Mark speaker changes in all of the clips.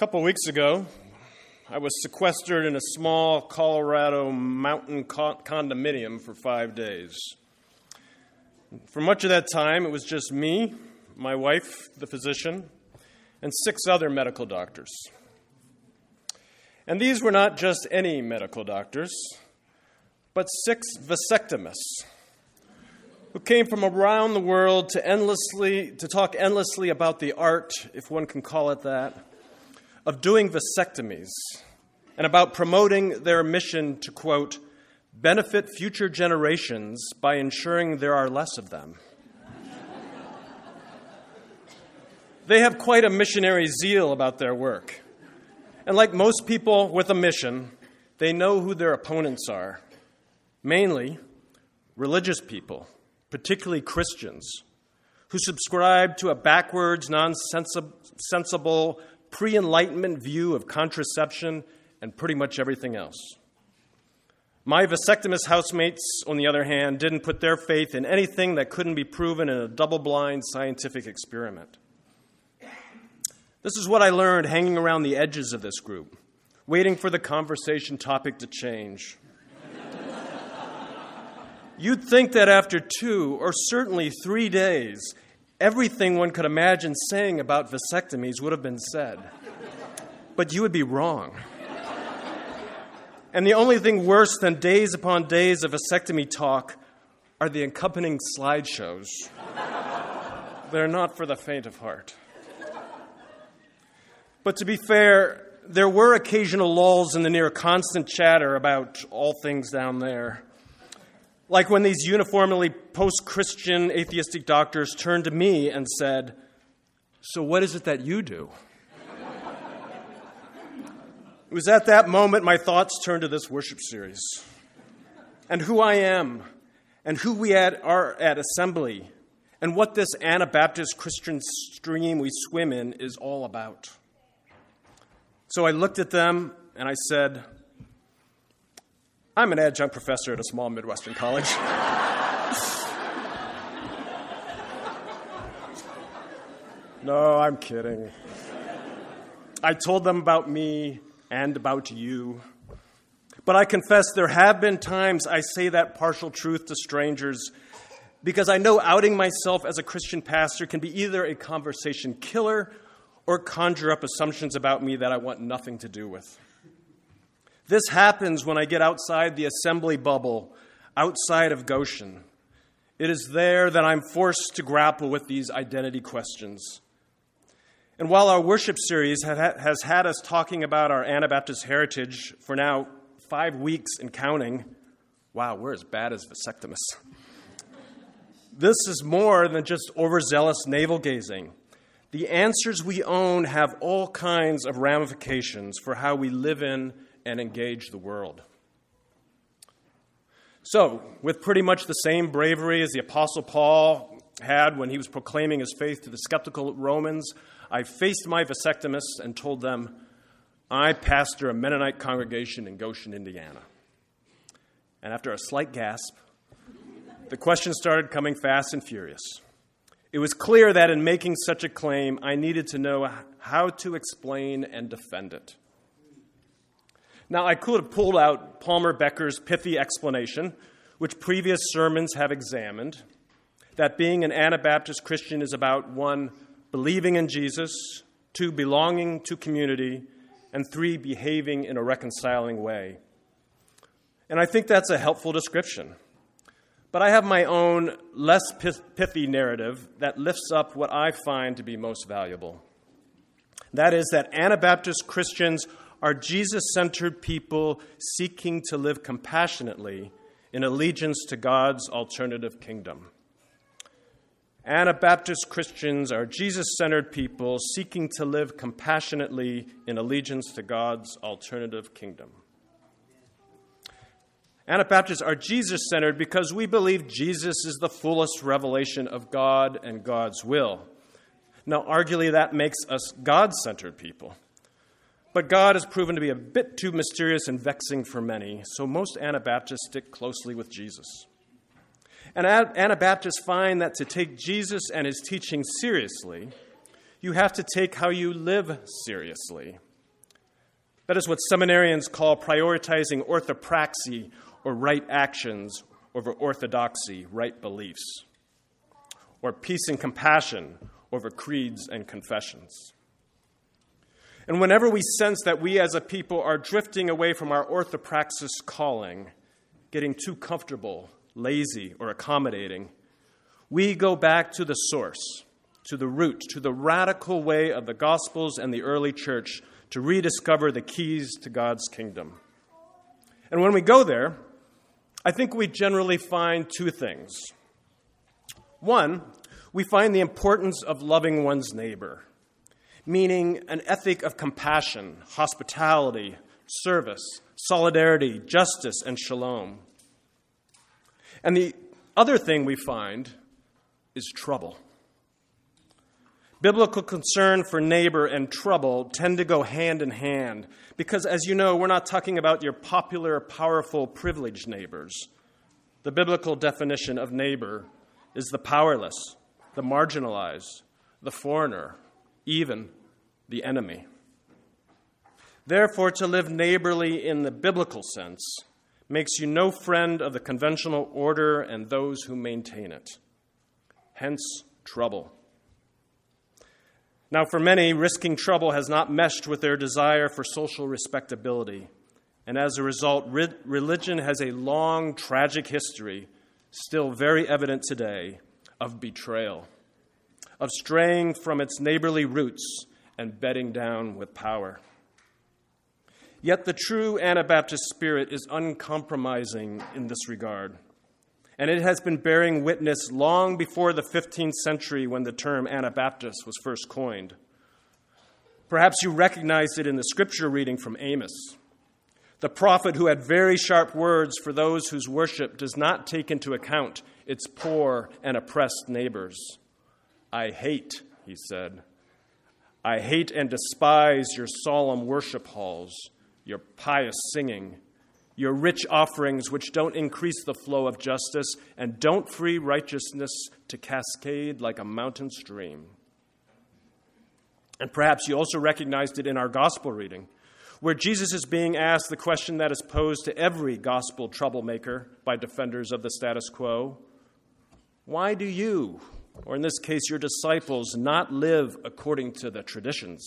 Speaker 1: couple weeks ago, I was sequestered in a small Colorado mountain condominium for 5 days. For much of that time, it was just me, my wife, the physician, and 6 other medical doctors. And these were not just any medical doctors, but 6 vasectomists who came from around the world to talk endlessly about the art, if one can call it that, of doing vasectomies, and about promoting their mission to, quote, benefit future generations by ensuring there are less of them. They have quite a missionary zeal about their work. And like most people with a mission, they know who their opponents are. Mainly, religious people, particularly Christians, who subscribe to a backwards, nonsensible, pre-Enlightenment view of contraception and pretty much everything else. My vasectomist housemates, on the other hand, didn't put their faith in anything that couldn't be proven in a double-blind scientific experiment. This is what I learned hanging around the edges of this group, waiting for the conversation topic to change. You'd think that after 2 or certainly 3 days, everything one could imagine saying about vasectomies would have been said. But you would be wrong. And the only thing worse than days upon days of vasectomy talk are the accompanying slideshows. They're not for the faint of heart. But to be fair, there were occasional lulls in the near constant chatter about all things down there. Like when these uniformly post-Christian atheistic doctors turned to me and said, "So what is it that you do?" It was at that moment my thoughts turned to this worship series and who I am and who we are at Assembly and what this Anabaptist Christian stream we swim in is all about. So I looked at them and I said, I'm an adjunct professor at a small Midwestern college. No, I'm kidding. I told them about me and about you. But I confess there have been times I say that partial truth to strangers because I know outing myself as a Christian pastor can be either a conversation killer or conjure up assumptions about me that I want nothing to do with. This happens when I get outside the assembly bubble, outside of Goshen. It is there that I'm forced to grapple with these identity questions. And while our worship series has had us talking about our Anabaptist heritage for now 5 weeks and counting, wow, we're as bad as vasectomists. This is more than just overzealous navel-gazing. The answers we own have all kinds of ramifications for how we live in and engage the world. So, with pretty much the same bravery as the Apostle Paul had when he was proclaiming his faith to the skeptical Romans, I faced my vasectomists and told them, I pastor a Mennonite congregation in Goshen, Indiana. And after a slight gasp, the questions started coming fast and furious. It was clear that in making such a claim, I needed to know how to explain and defend it. Now, I could have pulled out Palmer Becker's pithy explanation, which previous sermons have examined, that being an Anabaptist Christian is about 1, believing in Jesus, 2, belonging to community, and 3, behaving in a reconciling way. And I think that's a helpful description. But I have my own less pithy narrative that lifts up what I find to be most valuable. That is that Anabaptist Christians are Jesus-centered people seeking to live compassionately in allegiance to God's alternative kingdom. Anabaptist Christians are Jesus-centered people seeking to live compassionately in allegiance to God's alternative kingdom. Anabaptists are Jesus-centered because we believe Jesus is the fullest revelation of God and God's will. Now, arguably, that makes us God-centered people. But God has proven to be a bit too mysterious and vexing for many, so most Anabaptists stick closely with Jesus. And Anabaptists find that to take Jesus and his teaching seriously, you have to take how you live seriously. That is what seminarians call prioritizing orthopraxy, or right actions, over orthodoxy, right beliefs, or peace and compassion over creeds and confessions. And whenever we sense that we as a people are drifting away from our orthopraxis calling, getting too comfortable, lazy, or accommodating, we go back to the source, to the root, to the radical way of the Gospels and the early church to rediscover the keys to God's kingdom. And when we go there, I think we generally find two things. One, we find the importance of loving one's neighbor, meaning an ethic of compassion, hospitality, service, solidarity, justice, and shalom. And the other thing we find is trouble. Biblical concern for neighbor and trouble tend to go hand in hand because, as you know, we're not talking about your popular, powerful, privileged neighbors. The biblical definition of neighbor is the powerless, the marginalized, the foreigner, even the enemy. Therefore, to live neighborly in the biblical sense makes you no friend of the conventional order and those who maintain it. Hence, trouble. Now, for many, risking trouble has not meshed with their desire for social respectability. And as a result, religion has a long, tragic history, still very evident today, of betrayal, of straying from its neighborly roots and bedding down with power. Yet the true Anabaptist spirit is uncompromising in this regard. And it has been bearing witness long before the 15th century when the term Anabaptist was first coined. Perhaps you recognized it in the scripture reading from Amos, the prophet who had very sharp words for those whose worship does not take into account its poor and oppressed neighbors. I hate, he said, I hate and despise your solemn worship halls, your pious singing, your rich offerings which don't increase the flow of justice and don't free righteousness to cascade like a mountain stream. And perhaps you also recognized it in our gospel reading, where Jesus is being asked the question that is posed to every gospel troublemaker by defenders of the status quo. Why do you, or in this case your disciples, not live according to the traditions?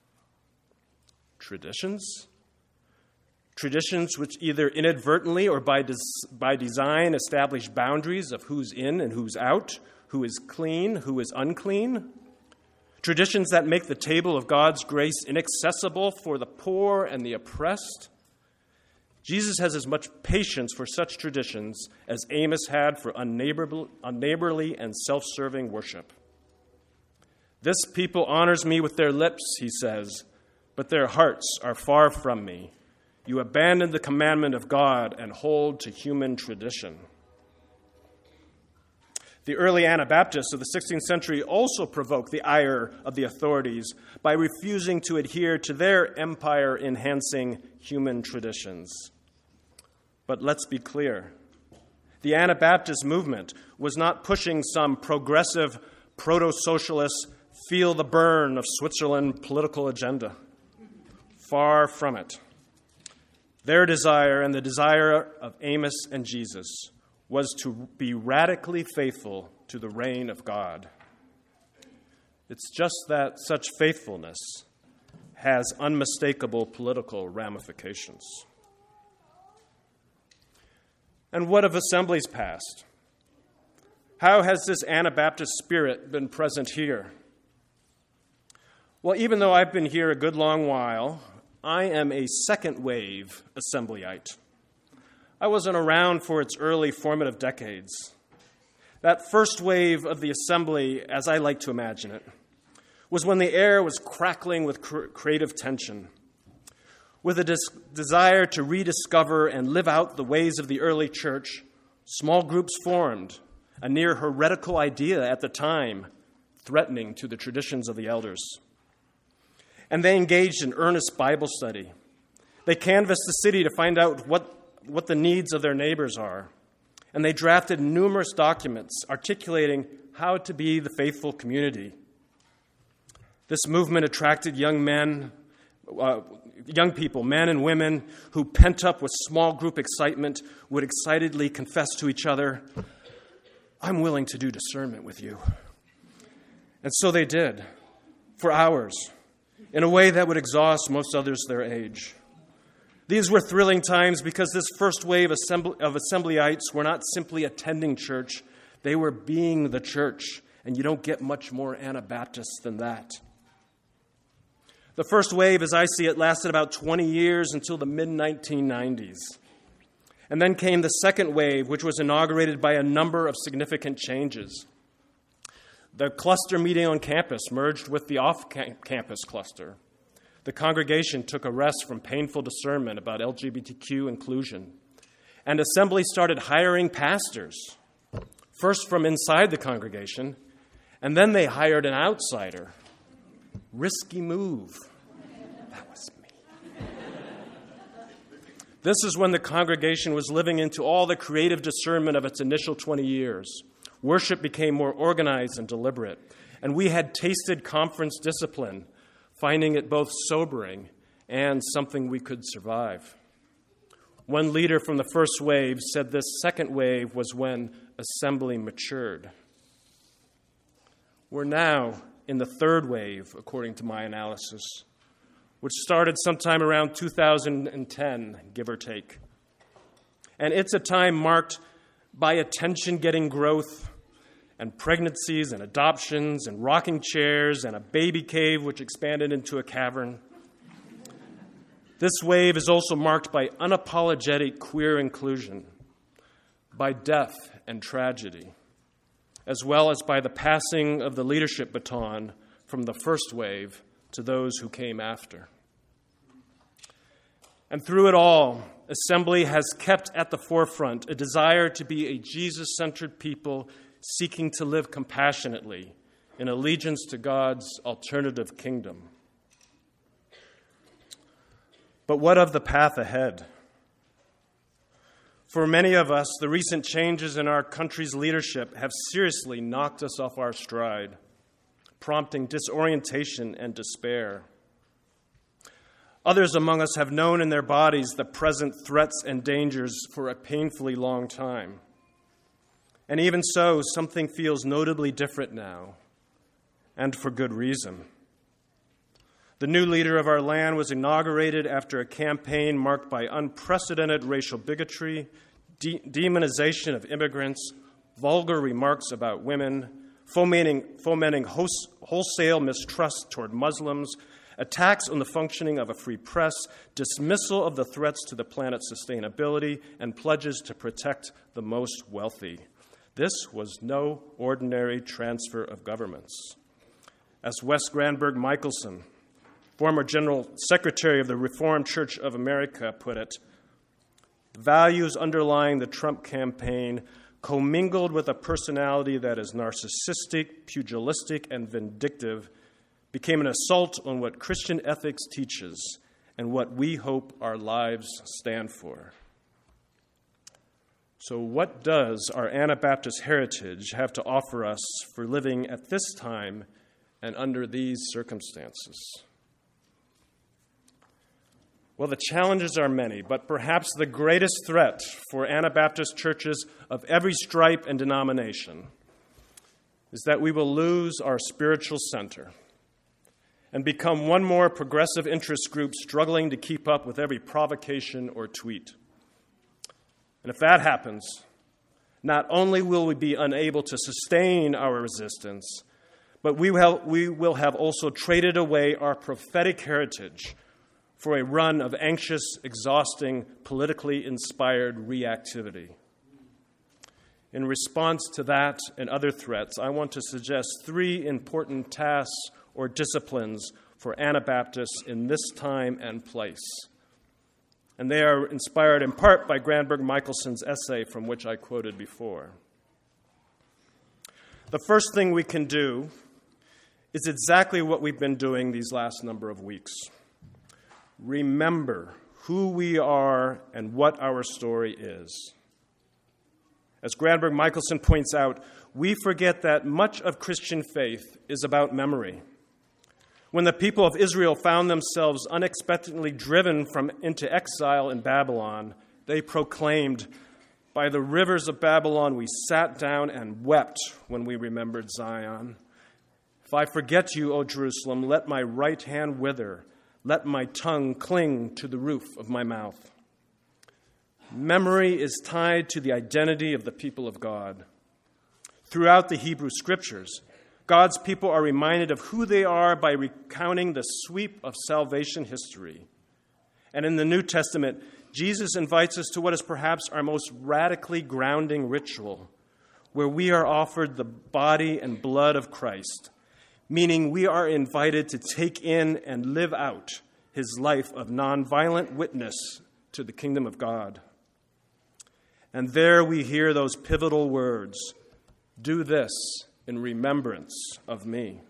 Speaker 1: Traditions? Traditions which either inadvertently or by design establish boundaries of who's in and who's out, who is clean, who is unclean. Traditions that make the table of God's grace inaccessible for the poor and the oppressed. Jesus has as much patience for such traditions as Amos had for unneighborly and self-serving worship. This people honors me with their lips, he says, but their hearts are far from me. You abandon the commandment of God and hold to human tradition. The early Anabaptists of the 16th century also provoked the ire of the authorities by refusing to adhere to their empire-enhancing human traditions. But let's be clear. The Anabaptist movement was not pushing some progressive, proto-socialist, feel the burn of Switzerland political agenda. Far from it. Their desire and the desire of Amos and Jesus was to be radically faithful to the reign of God. It's just that such faithfulness has unmistakable political ramifications. And what of Assembly's past? How has this Anabaptist spirit been present here? Well, even though I've been here a good long while, I am a second-wave Assemblyite. I wasn't around for its early formative decades. That first wave of the Assembly, as I like to imagine it, was when the air was crackling with creative tension. With a desire to rediscover and live out the ways of the early church, small groups formed, a near heretical idea at the time, threatening to the traditions of the elders. And they engaged in earnest Bible study. They canvassed the city to find out what the needs of their neighbors are. And they drafted numerous documents articulating how to be the faithful community. This movement attracted young men young people, men and women, who, pent up with small group excitement, would excitedly confess to each other, "I'm willing to do discernment with you." And so they did, for hours, in a way that would exhaust most others their age. These were thrilling times because this first wave of Assemblyites were not simply attending church, they were being the church, and you don't get much more Anabaptist than that. The first wave, as I see it, lasted about 20 years until the mid-1990s. And then came the second wave, which was inaugurated by a number of significant changes. The cluster meeting on campus merged with the off-campus cluster. The congregation took a rest from painful discernment about LGBTQ inclusion. And Assembly started hiring pastors, first from inside the congregation, and then they hired an outsider. Risky move. That was me. This is when the congregation was living into all the creative discernment of its initial 20 years. Worship became more organized and deliberate, and we had tasted conference discipline, finding it both sobering and something we could survive. One leader from the first wave said this second wave was when Assembly matured. We're now in the third wave, according to my analysis, which started sometime around 2010, give or take. And it's a time marked by attention-getting growth and pregnancies and adoptions and rocking chairs and a baby cave which expanded into a cavern. This wave is also marked by unapologetic queer inclusion, by death and tragedy, as well as by the passing of the leadership baton from the first wave to those who came after. And through it all, Assembly has kept at the forefront a desire to be a Jesus-centered people seeking to live compassionately in allegiance to God's alternative kingdom. But what of the path ahead? For many of us, the recent changes in our country's leadership have seriously knocked us off our stride, prompting disorientation and despair. Others among us have known in their bodies the present threats and dangers for a painfully long time. And even so, something feels notably different now, and for good reason. The new leader of our land was inaugurated after a campaign marked by unprecedented racial bigotry, demonization of immigrants, vulgar remarks about women, fomenting wholesale mistrust toward Muslims, attacks on the functioning of a free press, dismissal of the threats to the planet's sustainability, and pledges to protect the most wealthy. This was no ordinary transfer of governments. As Wes Granberg Michelson, former General Secretary of the Reformed Church of America, put it, the values underlying the Trump campaign commingled with a personality that is narcissistic, pugilistic, and vindictive became an assault on what Christian ethics teaches and what we hope our lives stand for. So what does our Anabaptist heritage have to offer us for living at this time and under these circumstances? Well, the challenges are many, but perhaps the greatest threat for Anabaptist churches of every stripe and denomination is that we will lose our spiritual center and become one more progressive interest group struggling to keep up with every provocation or tweet. And if that happens, not only will we be unable to sustain our resistance, but we will have also traded away our prophetic heritage for a run of anxious, exhausting, politically inspired reactivity. In response to that and other threats, I want to suggest three important tasks or disciplines for Anabaptists in this time and place. And they are inspired in part by Granberg Michelson's essay from which I quoted before. The first thing we can do is exactly what we've been doing these last number of weeks. Remember who we are and what our story is. As Granberg Michelson points out, we forget that much of Christian faith is about memory. When the people of Israel found themselves unexpectedly driven into exile in Babylon, they proclaimed, "By the rivers of Babylon we sat down and wept when we remembered Zion. If I forget you, O Jerusalem, let my right hand wither, let my tongue cling to the roof of my mouth." Memory is tied to the identity of the people of God. Throughout the Hebrew Scriptures, God's people are reminded of who they are by recounting the sweep of salvation history. And in the New Testament, Jesus invites us to what is perhaps our most radically grounding ritual, where we are offered the body and blood of Christ, meaning we are invited to take in and live out his life of nonviolent witness to the kingdom of God. And there we hear those pivotal words, "Do this in remembrance of me."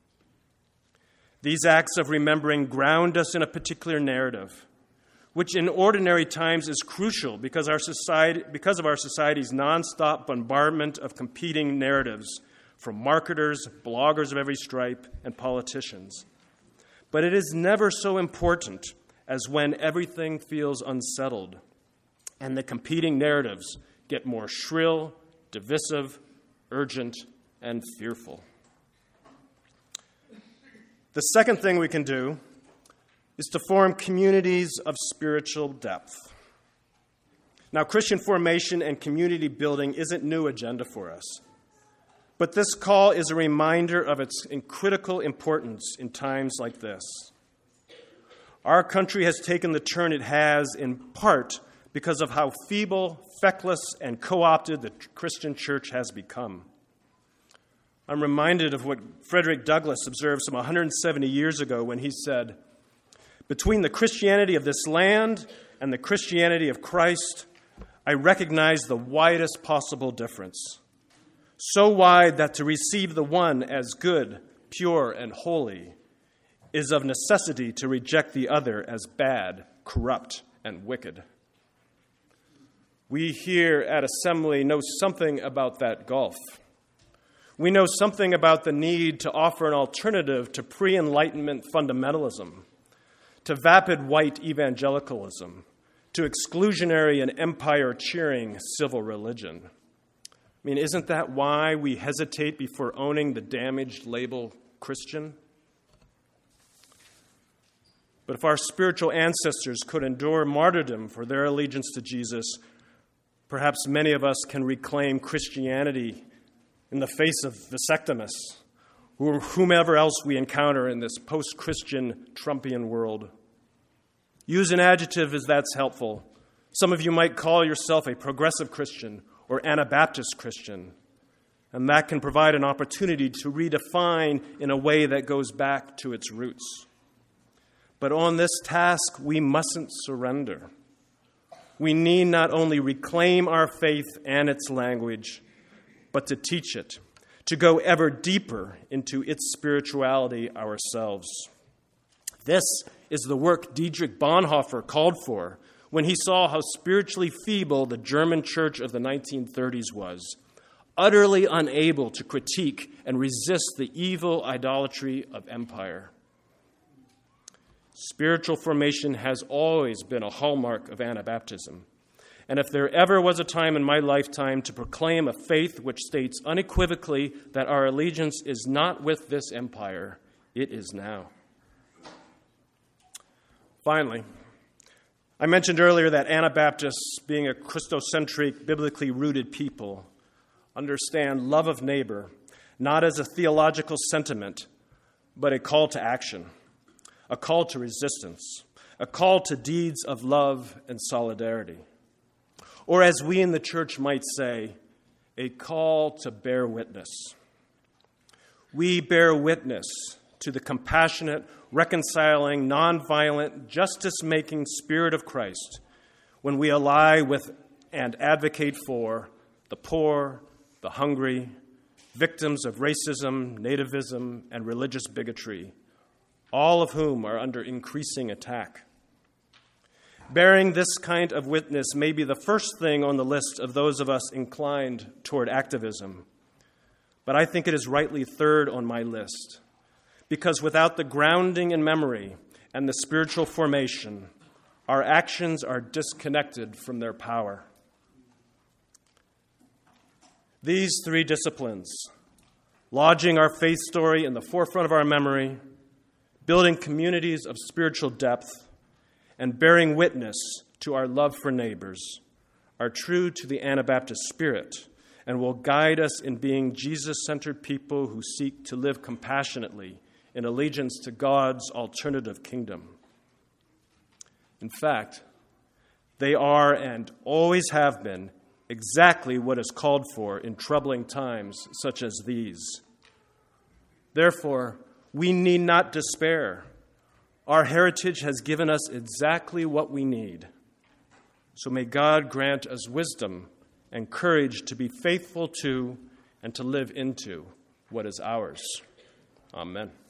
Speaker 1: These acts of remembering ground us in a particular narrative, which in ordinary times is crucial because of our society's nonstop bombardment of competing narratives from marketers, bloggers of every stripe, and politicians. But it is never so important as when everything feels unsettled and the competing narratives get more shrill, divisive, urgent, and fearful. The second thing we can do is to form communities of spiritual depth. Now, Christian formation and community building isn't new agenda for us, but this call is a reminder of its critical importance in times like this. Our country has taken the turn it has in part because of how feeble, feckless, and co-opted the Christian church has become. I'm reminded of what Frederick Douglass observed some 170 years ago when he said, "Between the Christianity of this land and the Christianity of Christ, I recognize the widest possible difference. So wide that to receive the one as good, pure, and holy is of necessity to reject the other as bad, corrupt, and wicked." We here at Assembly know something about that gulf. We know something about the need to offer an alternative to pre-Enlightenment fundamentalism, to vapid white evangelicalism, to exclusionary and empire-cheering civil religion. I mean, isn't that why we hesitate before owning the damaged label Christian? But if our spiritual ancestors could endure martyrdom for their allegiance to Jesus, perhaps many of us can reclaim Christianity in the face of vasectomists, or whomever else we encounter in this post-Christian Trumpian world. Use an adjective as that's helpful. Some of you might call yourself a progressive Christian or Anabaptist Christian, and that can provide an opportunity to redefine in a way that goes back to its roots. But on this task, we mustn't surrender. We need not only reclaim our faith and its language, but to teach it, to go ever deeper into its spirituality ourselves. This is the work Dietrich Bonhoeffer called for when he saw how spiritually feeble the German church of the 1930s was, utterly unable to critique and resist the evil idolatry of empire. Spiritual formation has always been a hallmark of Anabaptism. And if there ever was a time in my lifetime to proclaim a faith which states unequivocally that our allegiance is not with this empire, it is now. Finally, I mentioned earlier that Anabaptists, being a Christocentric, biblically rooted people, understand love of neighbor not as a theological sentiment, but a call to action, a call to resistance, a call to deeds of love and solidarity. Or as we in the church might say, a call to bear witness. We bear witness to the compassionate, reconciling, nonviolent, justice-making Spirit of Christ when we ally with and advocate for the poor, the hungry, victims of racism, nativism, and religious bigotry, all of whom are under increasing attack. Bearing this kind of witness may be the first thing on the list of those of us inclined toward activism, but I think it is rightly third on my list, Because without the grounding in memory and the spiritual formation, our actions are disconnected from their power. These three disciplines, lodging our faith story in the forefront of our memory, building communities of spiritual depth, and bearing witness to our love for neighbors, are true to the Anabaptist spirit and will guide us in being Jesus-centered people who seek to live compassionately in allegiance to God's alternative kingdom. In fact, they are and always have been exactly what is called for in troubling times such as these. Therefore, we need not despair. Our heritage has given us exactly what we need. So may God grant us wisdom and courage to be faithful to and to live into what is ours. Amen.